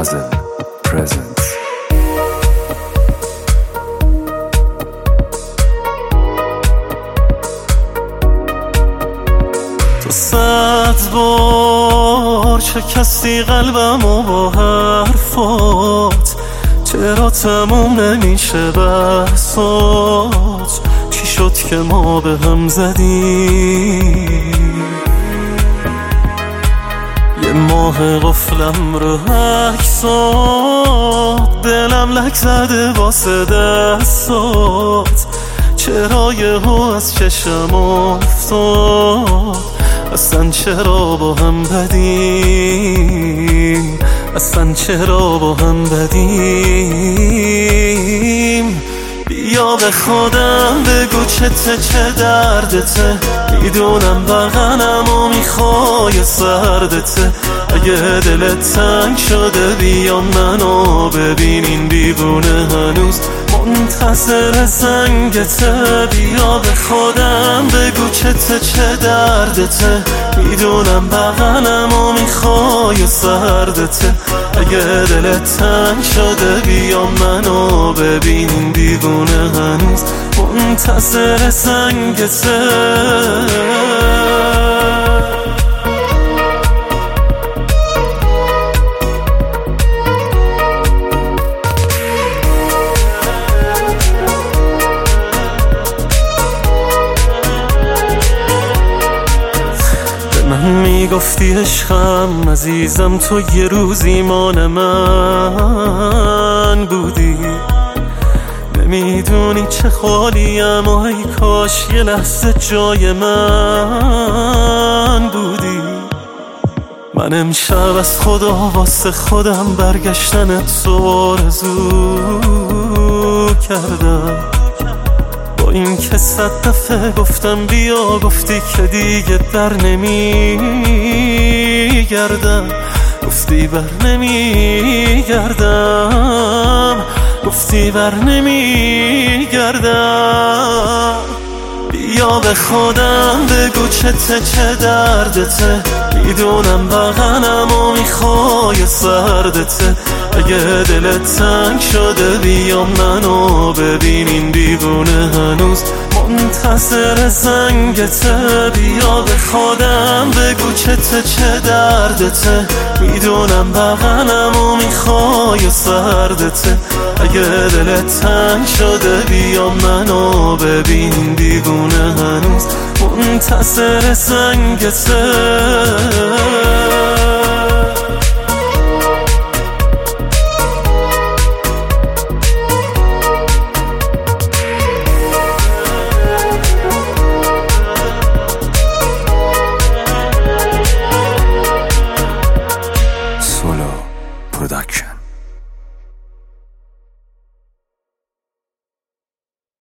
Mazel presents. تو 100 بار شکستی قلبمو با حرفات، چرا تموم نمیشه بحثات؟ چی شد که ما به هم زدیم؟ یه ماه قفلم رو عکسات، دلم لک زده واسه دستات، چرا یهو از چشم افتاد؟ اصلا چرا با هم بدیم؟ اصلا چرا با هم بدیم؟ بیا به خودم بگو چه دردته، میدونم بغلم و میخوای سردته. اگه دلت تنگ شده بیا منو ببین، این دیوونه هنوز منتظر زنگته. بیا به خودم بگو چه دردته، میدونم بغلم و میخوای سردته. اگه دلت تنگ شده بیا منو ببین، این دیوونه هنوز منتظر زنگته. میگفتی عشقم عزیزم، تو یه روز ایمان من بودی. نمیدونی چه خالیم و ای کاش یه لحظه جای من بودی. من امشب از خدا واسه خودم برگشتنت تو آرزو کردم. با این که 100 دفعه گفتم بیا، گفتی که دیگه بر نمیگردم. گفتی بر نمیگردم، گفتی بر نمیگردم. بیا به خودم بگو چه دردته، میدونم بغلم و میخوای سردته. اگه دلت تنگ شده بیا منو ببین، این دیوونه هنوز منتظر زنگته. بیا به خودم بگو چه دردته، میدونم بغلم و میخوای سردته. اگه دلت تنگ شده بیا منو ببین، این دیوونه هنوز منتظر زنگته.